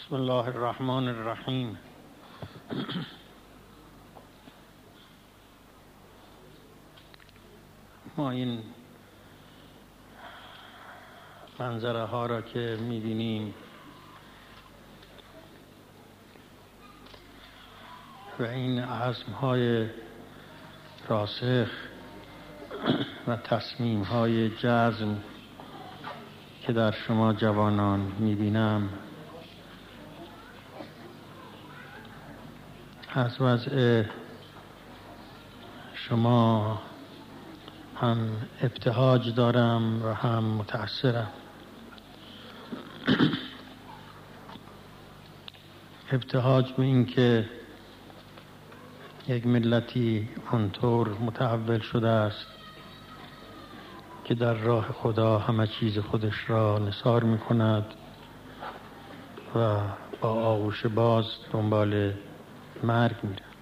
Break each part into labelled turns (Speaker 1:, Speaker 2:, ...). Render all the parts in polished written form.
Speaker 1: بسم الله الرحمن الرحیم. ما این منظره ها را که می‌بینیم و این عزم های راسخ و تصمیم های جزم که در شما جوانان می‌بینم، از وضع شما هم ابتهاج دارم و هم متأثرم. ابتهاج به این که یک ملتی آنطور متحول شده است که در راه خدا همه چیز خودش را نثار می کند و با آغوش باز دنبال مرگ می رود.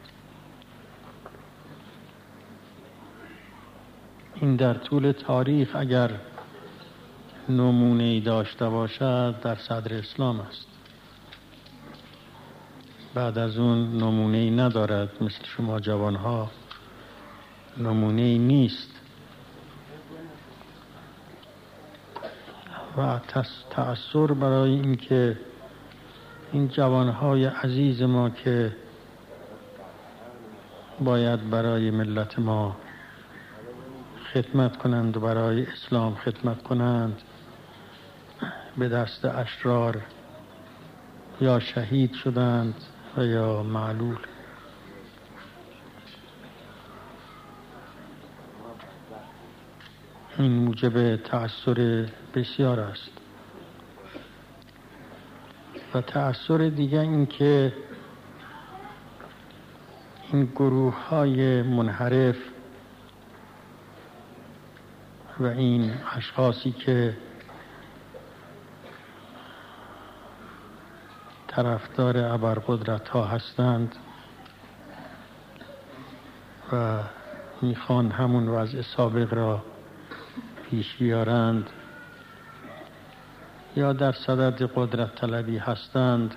Speaker 1: این در طول تاریخ اگر نمونه‌ای داشته باشد در صدر اسلام است. بعد از اون نمونه‌ای ندارد. مثل شما جوانها نمونه‌ای نیست و تأثیر برای این که این جوانهای عزیز ما که باید برای ملت ما خدمت کنند و برای اسلام خدمت کنند، به دست اشرار یا شهید شدند و یا معلول. این موجب تأثیر بسیار است. و تأثیر دیگه این که این گروه های منحرف و این اشخاصی که طرفدار ابرقدرت ها هستند و میخوان همون وضع سابق را پیش بیارند یا در صدد قدرت طلبی هستند،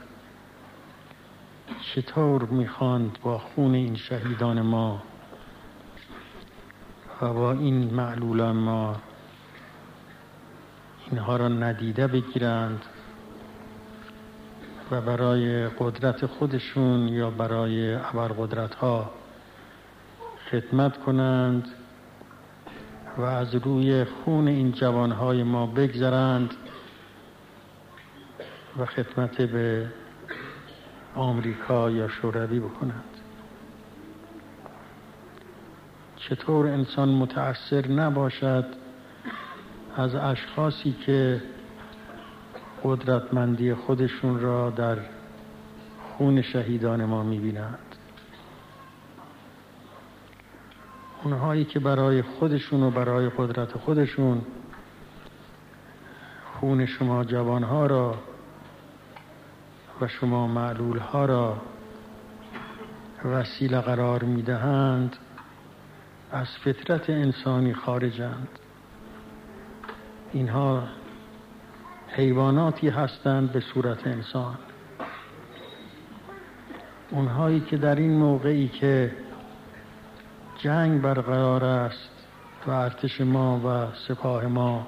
Speaker 1: چطور میخواند با خون این شهیدان ما و با این معلولان ما اینها را ندیده بگیرند و برای قدرت خودشون یا برای ابرقدرت ها خدمت کنند و از روی خون این جوانهای ما بگذرند و خدمت به آمریکا یا شوروی بکنند. چطور انسان متأثر نباشد از اشخاصی که قدرتمندی خودشون را در خون شهیدان ما می‌بینند؟ اونهایی که برای خودشون و برای قدرت خودشون خون شما جوانها را و شما معلولها را وسیله قرار می‌دهند، از فطرت انسانی خارجند. اینها حیواناتی هستند به صورت انسان. اونهایی که در این موقعی که جنگ برقرار است و ارتش ما و سپاه ما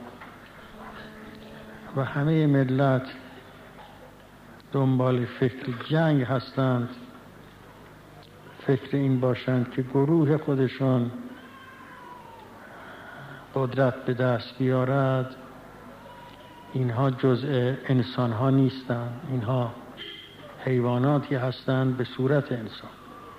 Speaker 1: و همه ملت دنبال فکر جنگ هستند، فکر این باشند که گروه خودشان قدرت به دست بیارد، اینها جزء انسان ها نیستند. اینها حیواناتی هستند به صورت انسان.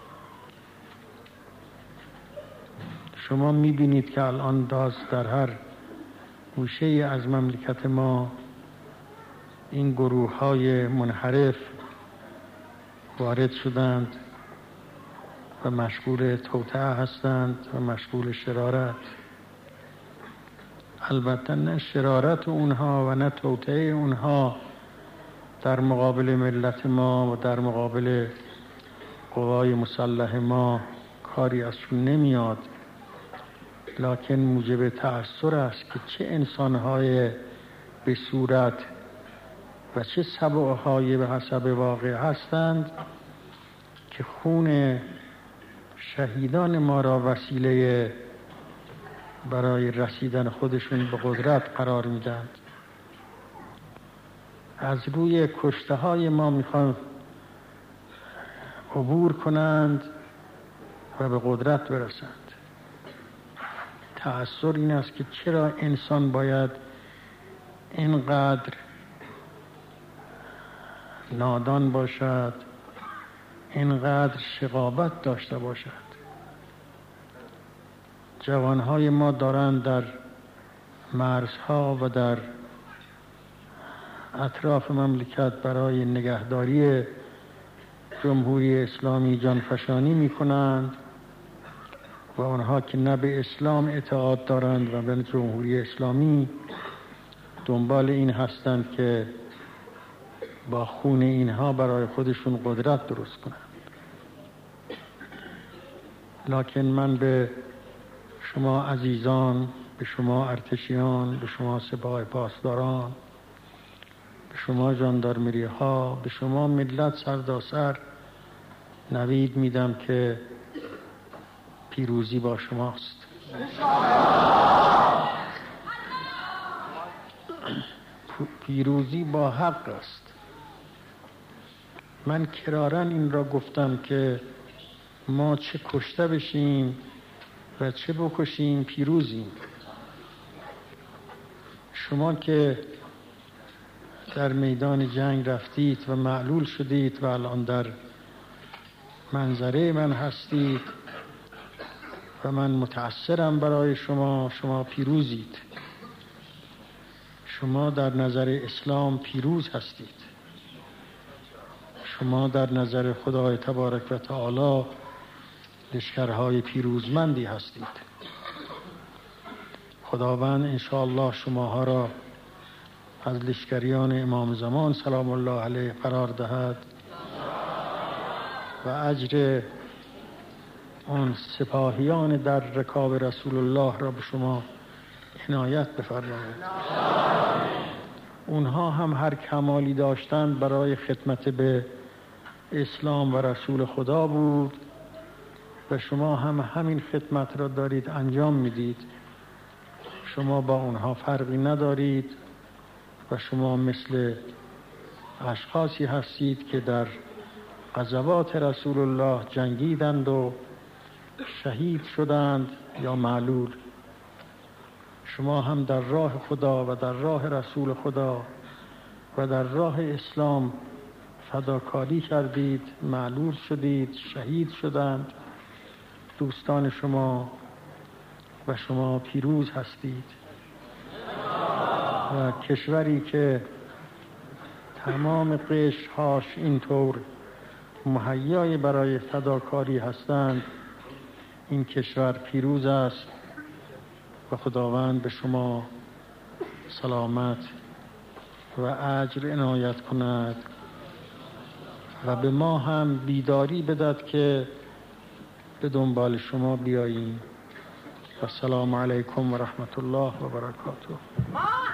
Speaker 1: شما میبینید که الان در هر گوشه از مملکت ما این گروه های منحرف وارد شدند و مشغول توطئه هستند و مشغول شرارت. البته نه شرارت اونها و نه توطئه اونها در مقابل ملت ما و در مقابل قوای مسلح ما کاری ازشون نمیاد، لکن موجب تأثیر است که چه انسانهای به صورت و چه سبع‌های به حسب واقع هستند که خون شهیدان ما را وسیله برای رسیدن خودشون به قدرت قرار میدند. از روی کشته های ما میخوان عبور کنند و به قدرت برسند. تأثیر این است که چرا انسان باید اینقدر نادان باشد، اینقدر شقاوت داشته باشد. جوانهای ما دارند در مرزها و در اطراف مملکت برای نگهداری جمهوری اسلامی جانفشانی می کنند و آنها که نه به اسلام اعتقاد دارند و به جمهوری اسلامی دنبال این هستند که با خون اینها برای خودشون قدرت درست کنند. لکن من به شما عزیزان، به شما ارتشیان، به شما سپاه پاسداران، به شما ژاندارمری ها، به شما ملت سرتاسر نوید میدم که پیروزی با شماست. پیروزی با حق است. من کراراً این را گفتم که ما چه کشته بشیم و چه بکشیم پیروزیم. شما که در میدان جنگ رفتید و معلول شدید و الان در منظره من هستید و من متأثرم برای شما. شما پیروزید. شما در نظر اسلام پیروز هستید. شما در نظر خدای تبارک و تعالی لشکرهای پیروزمندی هستید. خداوند انشاءالله شماها را از لشکریان امام زمان سلام الله علیه قرار دهد و اجر آن سپاهیان در رکاب رسول الله را به شما عنایت بفرماید. اونها هم هر کمالی داشتند برای خدمت به اسلام و رسول خدا بود و شما هم همین خدمت را دارید انجام میدید. شما با اونها فرقی ندارید و شما مثل اشخاصی هستید که در غزوات رسول الله جنگیدند و شهید شدند یا معلول. شما هم در راه خدا و در راه رسول خدا و در راه اسلام فداکاری کردید، معلول شدید، شهید شدند دوستان شما و شما پیروز هستید. و کشوری که تمام قشرهاش اینطور مهیای برای فداکاری هستند، این کشور پیروز است و خداوند به شما سلامت و اجر عنایت کند و به ما هم بیداری بدهد که به دنبال شما بیاییم. و السلام علیکم و رحمت الله و برکاته.